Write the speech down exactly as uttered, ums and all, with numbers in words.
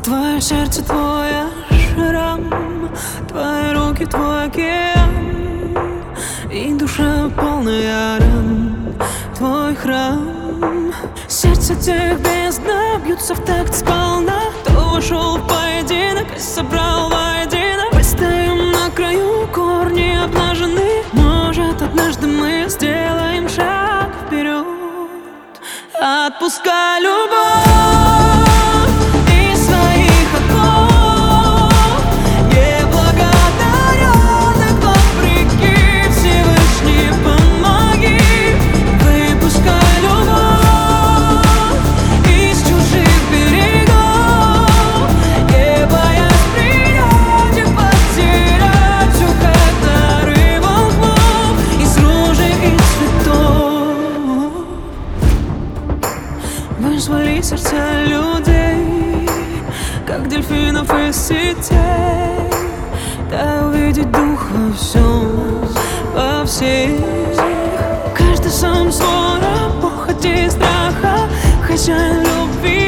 Твое сердце, твой шрам, твои руки, твой океан, и душа полная ран, твой храм. Сердце тех бездна бьются в такт сполна. Кто вошел в поединок и собрал воедино. Мы стоим на краю, корни обнажены. Может, однажды мы сделаем шаг вперед. Отпускай любовь из своих оков, неблагодаренных, вопреки, Всевышний, помоги. Выпускай любовь из чужих берегов, не боясь природе потерять все, как дары волхвов из ружей и цветов. Вызвали сердца людей, как дельфинов из сетей. Да увидеть дух во всем, во всех. Каждый сам свой, Бог и страха, хозяин любви.